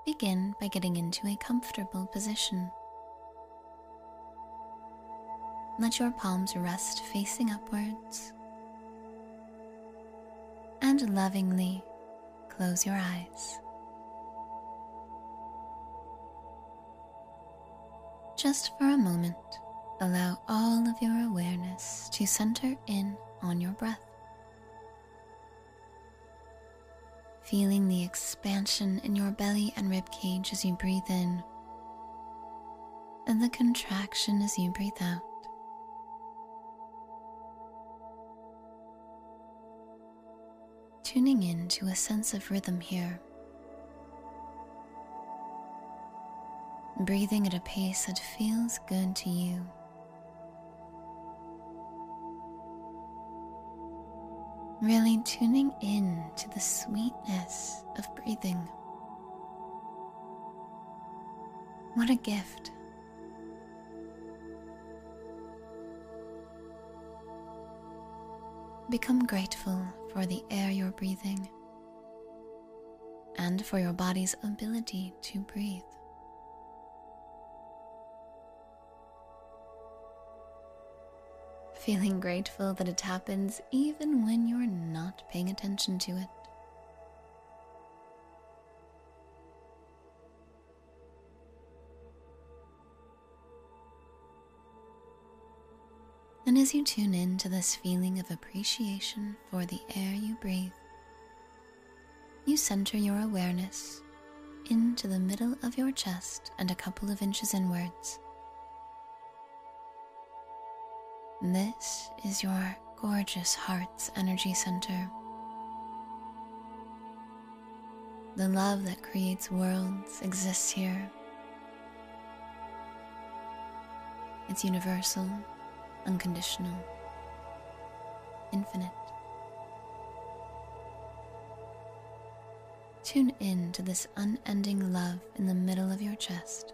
begin by getting into a comfortable position. Let your palms rest facing upwards, and lovingly close your eyes. Just for a moment, allow all of your awareness to center in on your breath. Feeling the expansion in your belly and rib cage as you breathe in, and the contraction as you breathe out. Tuning in to a sense of rhythm here. Breathing at a pace that feels good to you. Really tuning in to the sweetness of breathing. What a gift. Become grateful for the air you're breathing and for your body's ability to breathe. Feeling grateful that it happens even when you're not paying attention to it. And as you tune in to this feeling of appreciation for the air you breathe, you center your awareness into the middle of your chest and a couple of inches inwards. This is your gorgeous heart's energy center. The love that creates worlds exists here. It's universal, unconditional, infinite. Tune in to this unending love in the middle of your chest.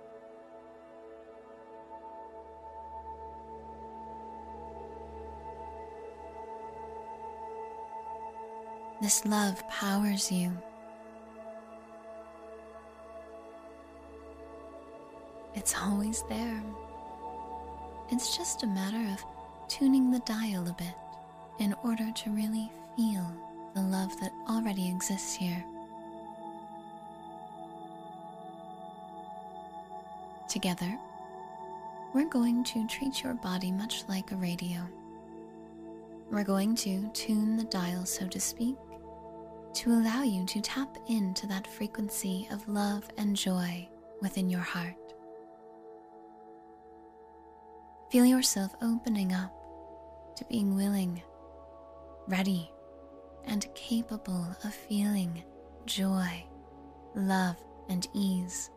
This love powers you. It's always there. It's just a matter of tuning the dial a bit in order to really feel the love that already exists here. Together, we're going to treat your body much like a radio. We're going to tune the dial, so to speak, to allow you to tap into that frequency of love and joy within your heart. Feel yourself opening up to being willing, ready, and capable of feeling joy, love, and ease.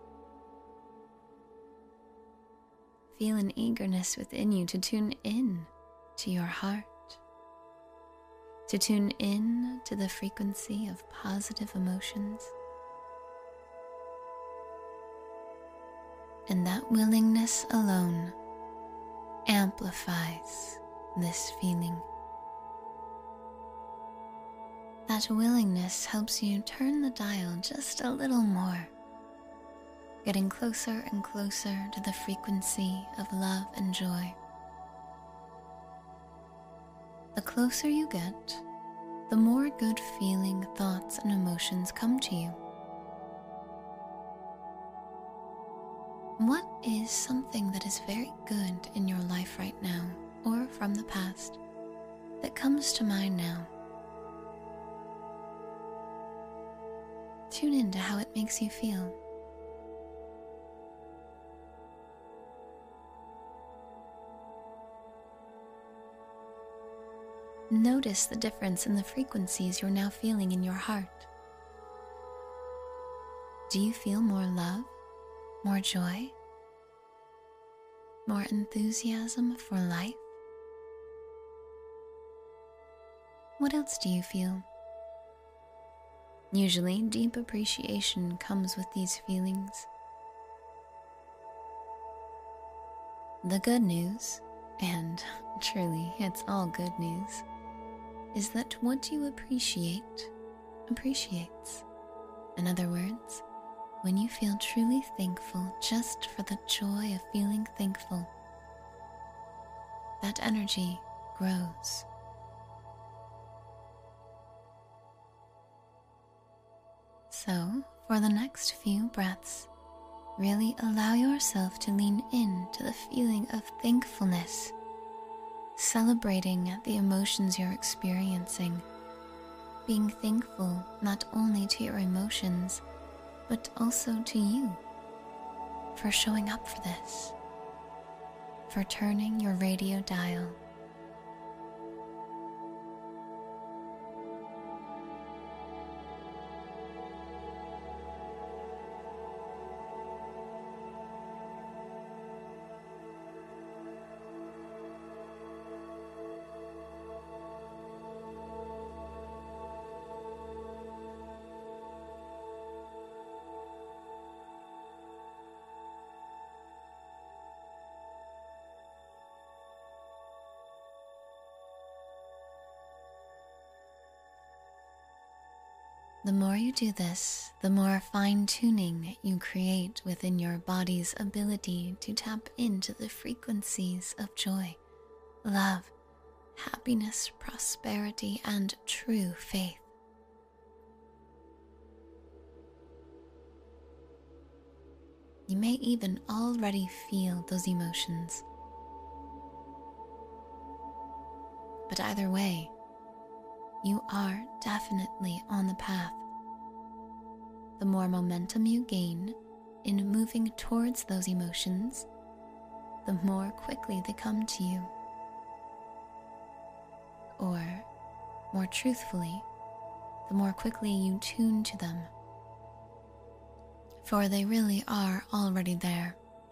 Feel an eagerness within you to tune in to your heart, to tune in to the frequency of positive emotions. And that willingness alone amplifies this feeling. That willingness helps you turn the dial just a little more, getting closer and closer to the frequency of love and joy. The closer you get, the more good feeling thoughts and emotions come to you. What is something that is very good in your life right now, or from the past, that comes to mind now? Tune into how it makes you feel. Notice the difference in the frequencies you're now feeling in your heart. Do you feel more love, more joy, more enthusiasm for life? What else do you feel? Usually, deep appreciation comes with these feelings. The good news, and truly it's all good news, is that what you appreciate appreciates. In other words, when you feel truly thankful just for the joy of feeling thankful, that energy grows. So, for the next few breaths, really allow yourself to lean into the feeling of thankfulness, celebrating the emotions you're experiencing, being thankful not only to your emotions, but also to you for showing up for this, for turning your radio dial. The more you do this, the more fine-tuning you create within your body's ability to tap into the frequencies of joy, love, happiness, prosperity, and true faith. You may even already feel those emotions. But either way, you are definitely on the path. The more momentum you gain in moving towards those emotions, the more quickly they come to you. Or, more truthfully, the more quickly you tune to them. For they really are already there.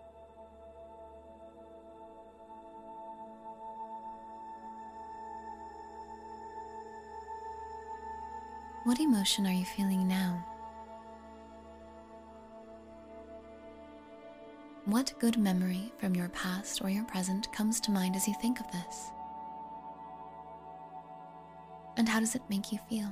What emotion are you feeling now? What good memory from your past or your present comes to mind as you think of this? And how does it make you feel?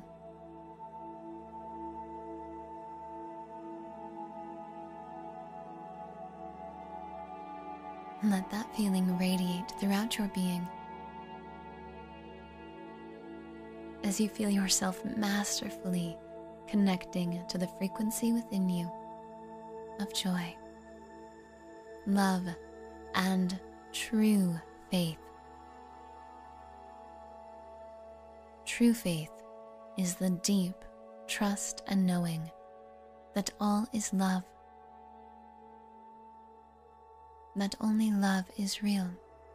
Let that feeling radiate throughout your being as you feel yourself masterfully connecting to the frequency within you of joy, love, and true faith. True faith is the deep trust and knowing that all is love, that only love is real,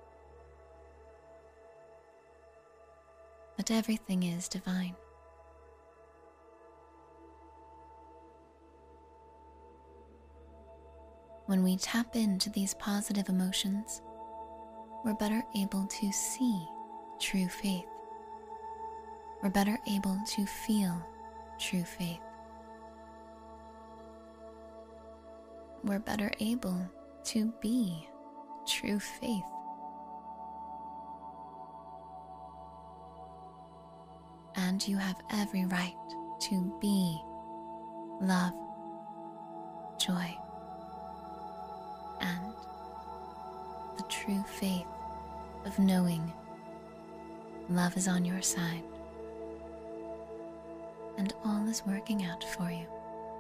that everything is divine. When we tap into these positive emotions, we're better able to see true faith. We're better able to feel true faith. We're better able to be true faith. And you have every right to be love, joy, and the true faith of knowing love is on your side and all is working out for you.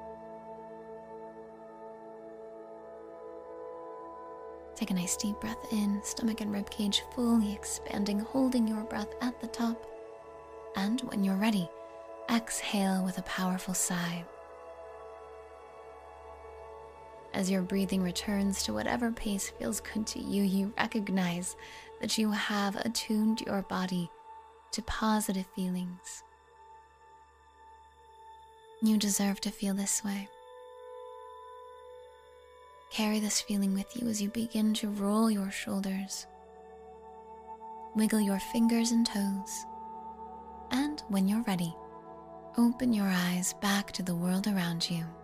Take a nice deep breath in, stomach and ribcage fully expanding, holding your breath at the top. And when you're ready, exhale with a powerful sigh. As your breathing returns to whatever pace feels good to you, you recognize that you have attuned your body to positive feelings. You deserve to feel this way. Carry this feeling with you as you begin to roll your shoulders, wiggle your fingers and toes, and when you're ready, open your eyes back to the world around you.